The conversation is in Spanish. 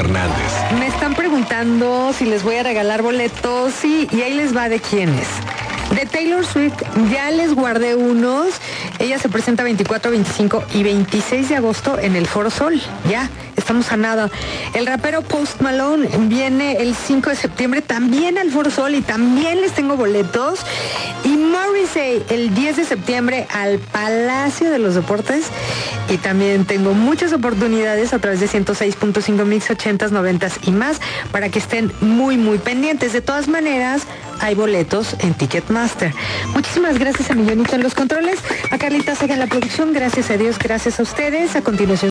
Fernández. Me están preguntando si les voy a regalar boletos, sí, y ahí les va de quiénes. De Taylor Swift ya les guardé unos. Ella se presenta 24, 25 y 26 de agosto en el Foro Sol. Ya, estamos a nada. El rapero Post Malone viene el 5 de septiembre también al Foro Sol y también les tengo boletos. Y Morrissey el 10 de septiembre al Palacio de los Deportes. Y también tengo muchas oportunidades a través de 106.5 Mix 80s, 90s y más para que estén muy, muy pendientes. De todas maneras, hay boletos en Ticketmaster. Muchísimas gracias a Millonito en los controles, a Carlita Saga en la producción, gracias a Dios, gracias a ustedes. A continuación